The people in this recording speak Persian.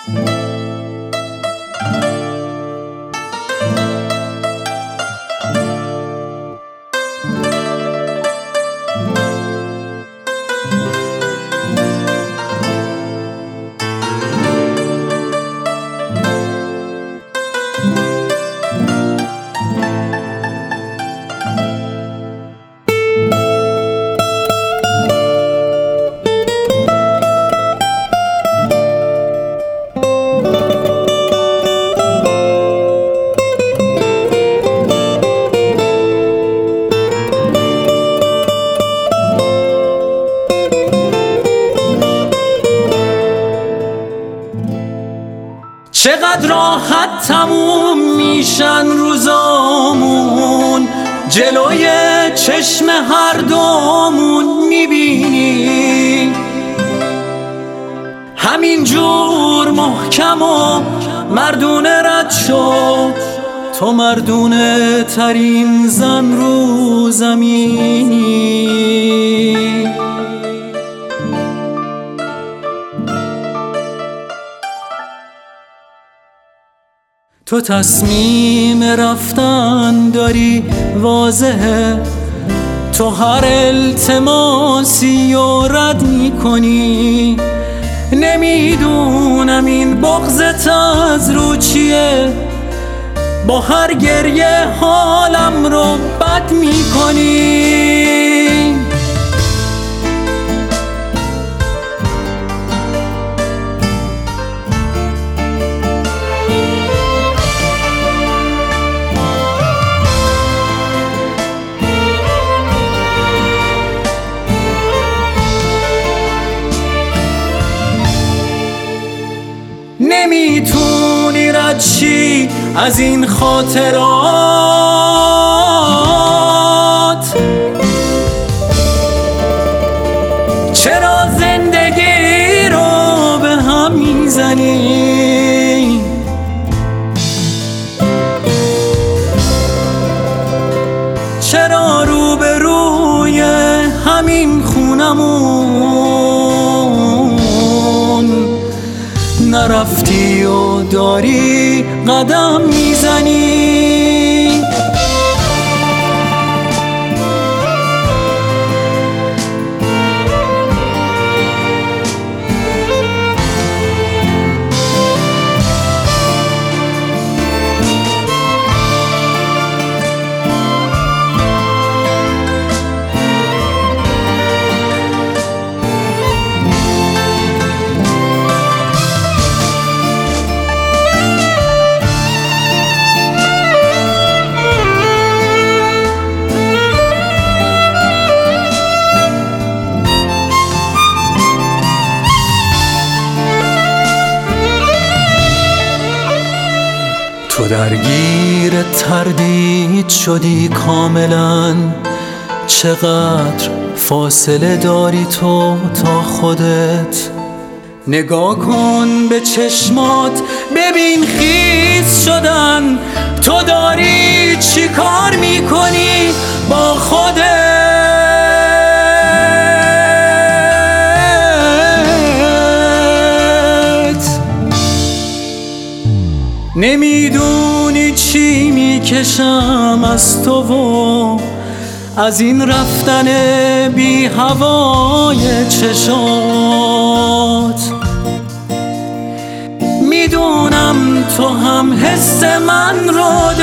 چقدر راحت تموم میشن روزامون، جلوی چشم هر دومون میبینی همین جور محکم و مردونه رد شو، تو مردونه ترین زن رو زمینی. تو تصمیم رفتن داری واضحه، تو هر التماسی و رد میکنی، نمیدونم این بغضت از رو چیه، با هر گریه حالم رو بد میکنی. نمیتونی رد شی از این خاطرات، چرا زندگی رو به هم میزنی؟ چرا روبروی همین خونمون نرفتی و داری قدم میزنی؟ تو درگیر تردید شدی کاملا، چقدر فاصله داری تو تا خودت؟ نگاه کن به چشمات ببین خیس شدن، تو داری چی کار میکنی با خودت؟ نمیدونی چی میکشم از تو و از این رفتن بی هوای چشات، میدونم تو هم حس من رو